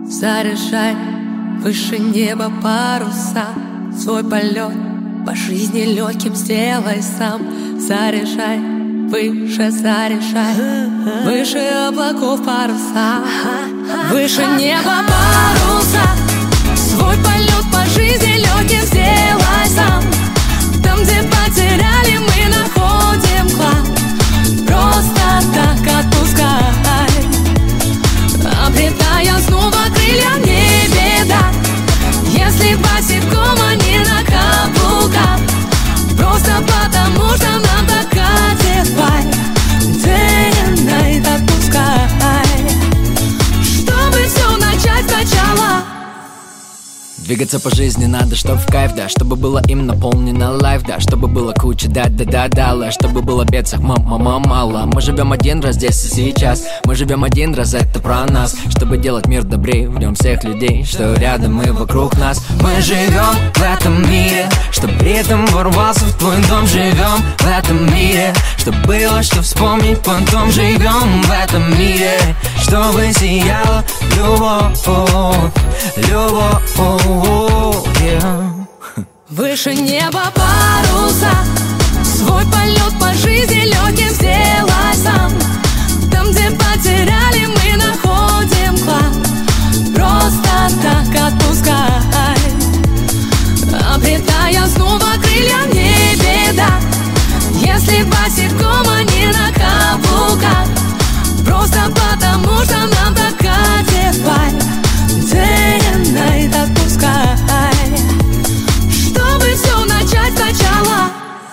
Заряжай выше неба паруса, свой полет по жизни легким сделай сам. Заряжай выше, заряжай выше облаков паруса, выше неба паруса, свой полет по жизни легким сделай сам. Там, где потеряли, мы находим клад. Просто так отпускай, обретая снова крылья, не беда. Если босиком, а не на каблуках, просто потому что нам так катит вайб. Day and night отпускай, чтобы все начать сначала. Двигаться по жизни надо, чтоб в кайф, да. Чтобы было им наполнено лайф, да. Чтобы было куча да-да-да-да, чтобы было бедцах мало. Мы живем один раз здесь и сейчас. Мы живем один раз, это про нас. Чтобы делать мир добрее, в нем всех людей, что рядом и вокруг нас. Мы живем в этом мире, чтоб ритм ворвался в твой дом. Живем в этом мире, чтоб было что вспомнить, потом живем в этом мире, чтобы сияла любовь, любовь. Выше неба паруса, свой полет по жизни легким сделай сам. Там, где потеряли, мы находим клад. Просто так отпускай, обретая снова крылья, не беда. Если босиком, а не на каблуках, просто потому что нам так катит вайб. Day and night отпускай, чтобы все начать сначала.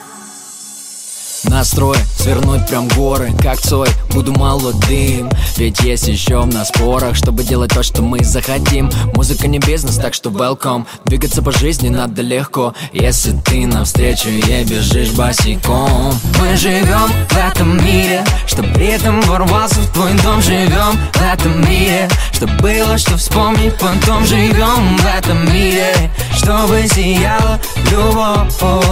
Настрой свернуть прям горы, как Цой, буду молодым. Ведь есть еще в нас порох, чтобы делать то, что мы захотим. Музыка не бизнес, так что welcome. Двигаться по жизни надо легко, если ты навстречу ей бежишь босиком. Мы живем в этом мире, чтоб ритм ворвался в твой дом. Живем в этом мире, чтоб было что вспомнить, потом живем в этом мире, чтобы сияла любовь,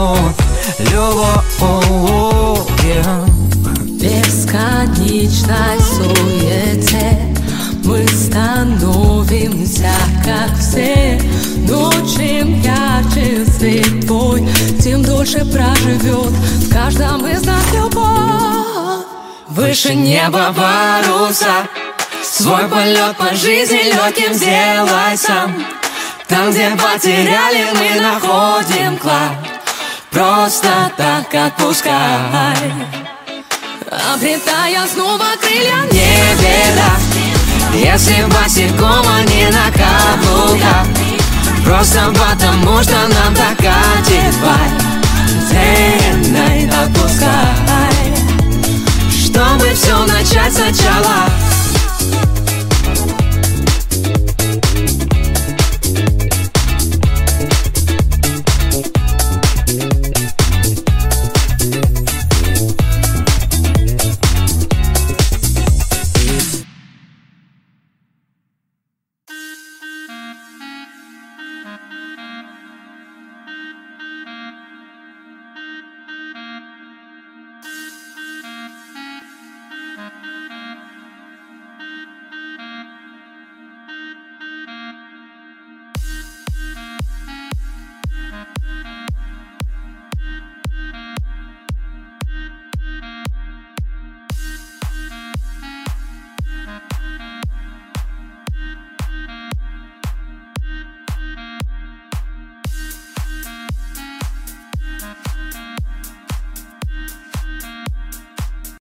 любовь. В бесконечной суете мы становимся как все. Но чем ярче свет твой, тем дольше проживет в каждом из нас любовь. Выше неба паруса, свой полет по жизни легким сделай сам. Там, где потеряли, мы находим клад. Просто так отпускай, обретая снова крылья, не беда. Если босиком, а не на каблуках, просто потому что нам так катит вайб. Day and night отпускай, чтобы все начать сначала.